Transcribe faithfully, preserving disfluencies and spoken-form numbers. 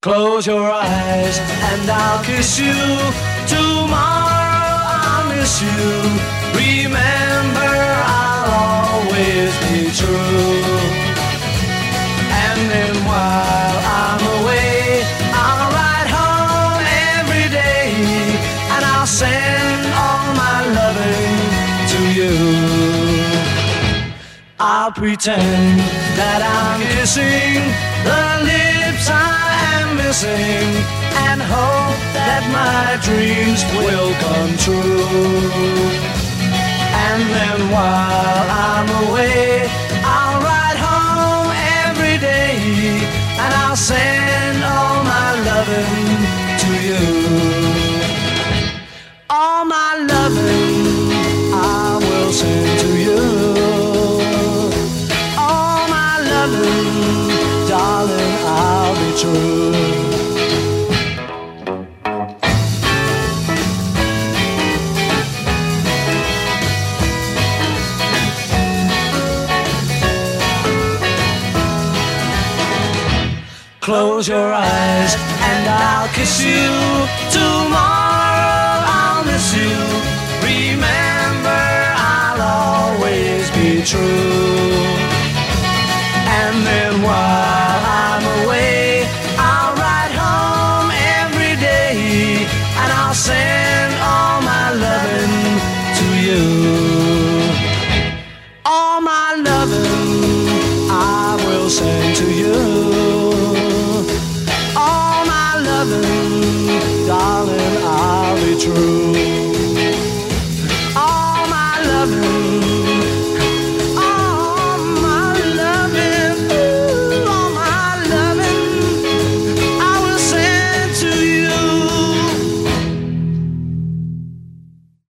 Close your eyes and I'll kiss you. Tomorrow I'll miss you. Remember, I'll always be true. And then while I'm away, I'll ride home every day, and I'll send all my loving to you. I'll pretend that I'm kissing the lips I am missing, and hope that my dreams will come true. And then while I'm away, I'll ride home every day, and I'll send all my loving to you. All my loving I will send to you. All my loving, darling, I'll be true. Close your eyes and I'll kiss you tomorrow.